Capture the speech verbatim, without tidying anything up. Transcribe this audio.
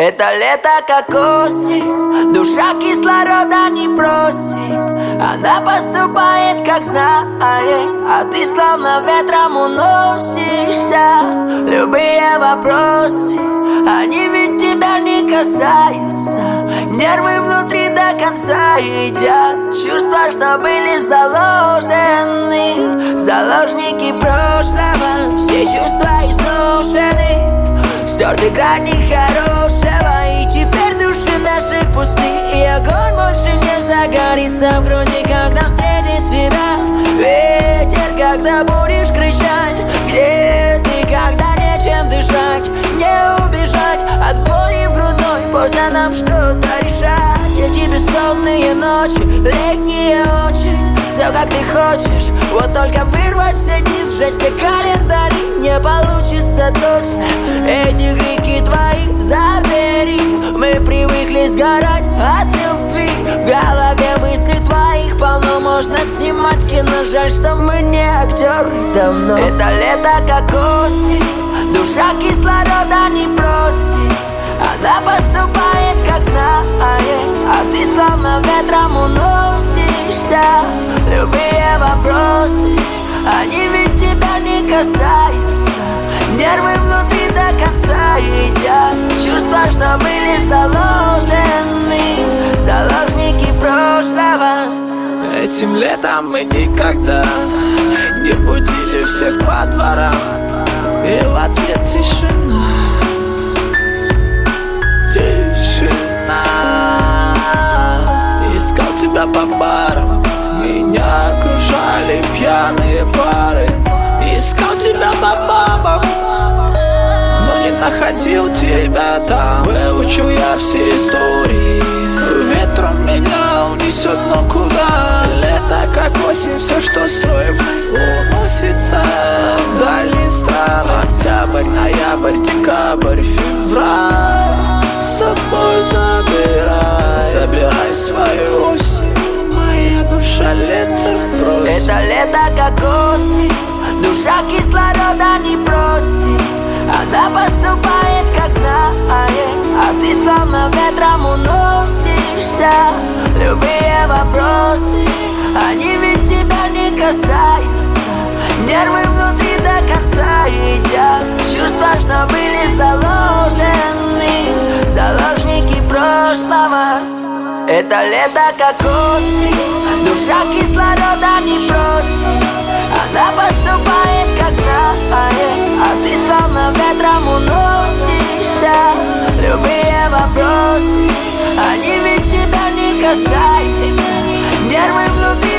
Это лето как осень, душа кислорода не просит. Она поступает как знает, а ты словно ветром уносишься. Любые вопросы, они ведь тебя не касаются. Нервы внутри до конца едят чувства, что были заложены. Заложники прошлого, все чувства изношены. Стерты грани хорошего, и теперь души наши пусты. И огонь больше не загорится в груди, когда встретит тебя ветер. Когда будешь кричать, где ты, когда нечем дышать, не убежать от боли в грудной. Поздно нам что-то решать. Эти бессонные ночи, летние очень. Все как ты хочешь, вот только вырвать все дни, сжечь все календари не получится точно. Эти крики твои забери. Мы привыкли сгорать от любви. В голове мысли твоих полно, можно снимать кино. Жаль, что мы не актеры давно. Это лето как осень, душа кислорода не просит. Она поступает как знает, а ты словно ветром уносишься. Любые вопросы, они ведь тебя не касаются. Нервы внутри до конца едят чувства, что были заложены. Заложники прошлого. Этим летом мы никогда не будили всех по дворам. И в ответ тишина. Тишина. Искал тебя по барам, меня окружали пьяные пары. Искал тебя по бабам, но не находил тебя там. Выучил я все истории, ветром меня унесет, но куда? Лето как осень, все, что строим, уносится в дальние страны. Октябрь, ноябрь, декабрь, февраль. С собой забирай, забирай свою осень. Моя душа лето просит. Это лето как осень, душа кислорода не просит. Она поступает как знает, а ты словно ветром уносишься. Любые вопросы, они ведь тебя не касаются. Нервы внутри до конца едят чувства, что были заложены. Заложники прошлого. Это лето как осень, душа кислорода не просит. Она поступает как знает, а ты словно ветром уносишься. Любые вопросы, они ведь тебя не касаются. Нервы внутри